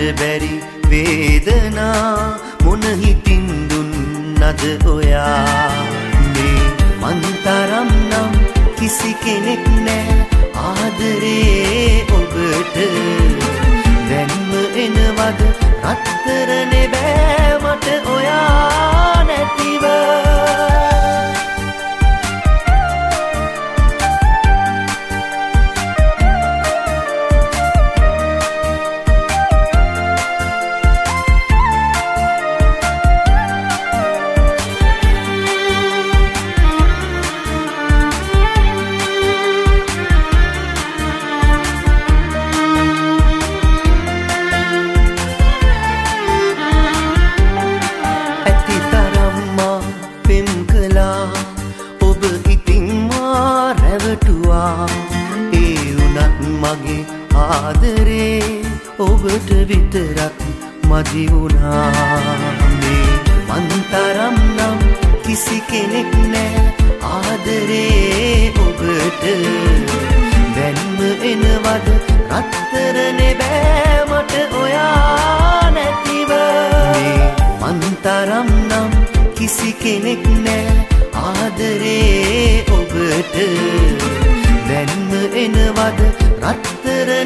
බැරි වේදනා මොන හිතින් දුන්නද ඔයා මේ මන්තරම් නම් කිසි කෙනෙක් නෑ ආදරේ ඔබට දැන්ම එනවද රත්තරනේ බෑ මට ඔයා නැතිව මගේ ආදරේ ඔබට විතරක් මදි වුණා මේ මන්තරම් නම් කිසි කෙනෙක් නෑ ආදරේ ඔබට දැන්ම එනවද රත්තරනේ බෑ මට ඔයා නැතිව මේ මන්තරම් නම් කිසි කෙනෙක් නෑ ආදරේ ඔබට දැන්ම එනවද රත්තර